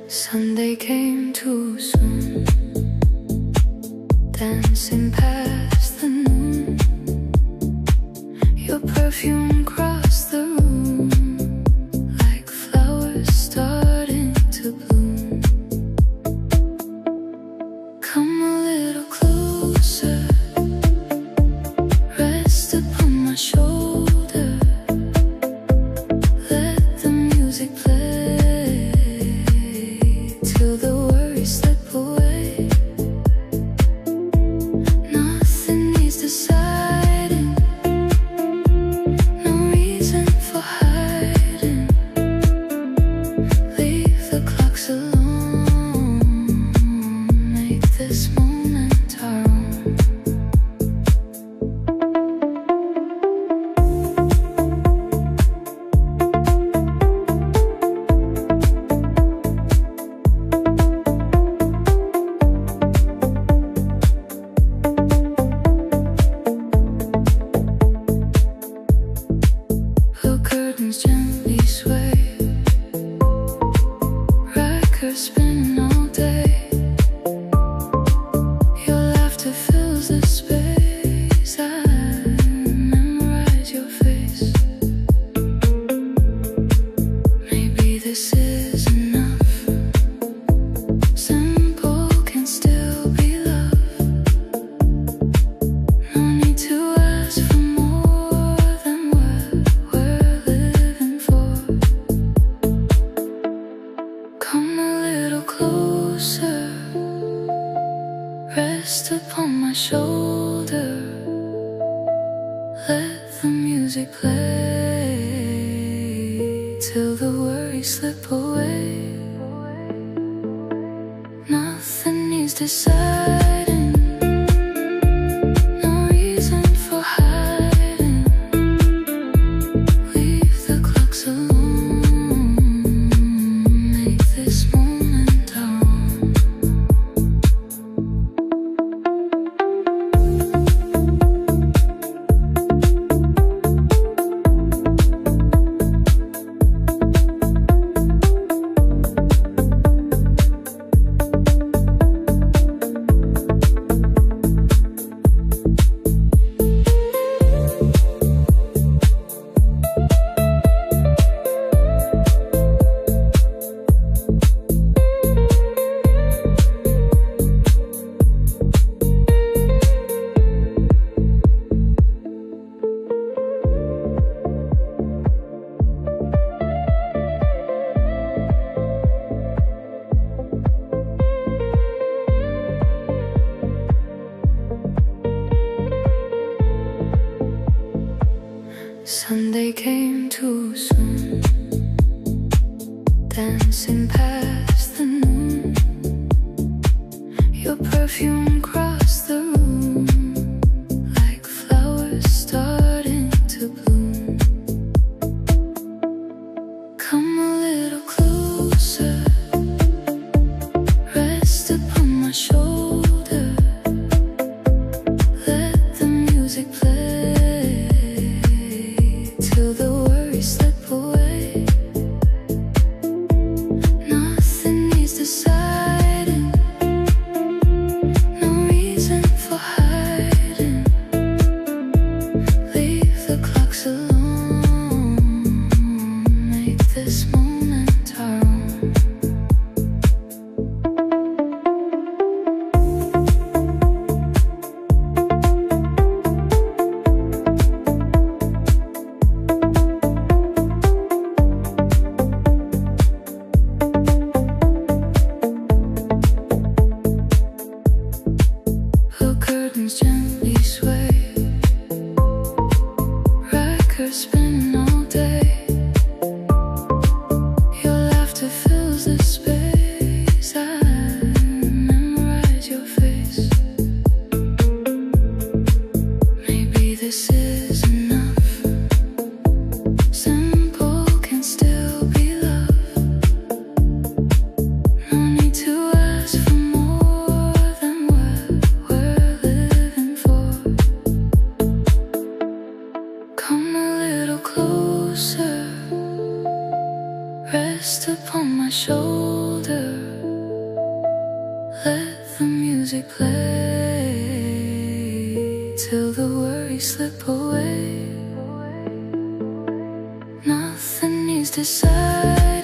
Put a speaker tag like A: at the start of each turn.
A: Sunday came too soon, dancing past the noon. Your perfume crossed the room like flowers starting to bloom. Come a little closer, rest upon my shoulder, let the music play till the worries slip away. Nothing needs deciding, no reason for hiding. Leave the clocks alone, make this moment our own. The curtains gently sway, records spinning all day. Your laughter fills the space, I memorize your face. Maybe this is enough, simple can still be love. No need to ask for more than what we're living for. Come a little closer, rest upon my shoulder, let the music play till the worries slip away. Nothing needs deciding, no reason for hiding. Leave the clocks alone, make this moment our own. Sunday came too soon, dancing past the noon. Your perfume crossed the room like flowers starting to bloom. Come a little closer, rest upon my shoulder, let the music play till the worries slip away. Nothing Rest upon my shoulder, let the music play till the worries slip away. Nothing needs deciding.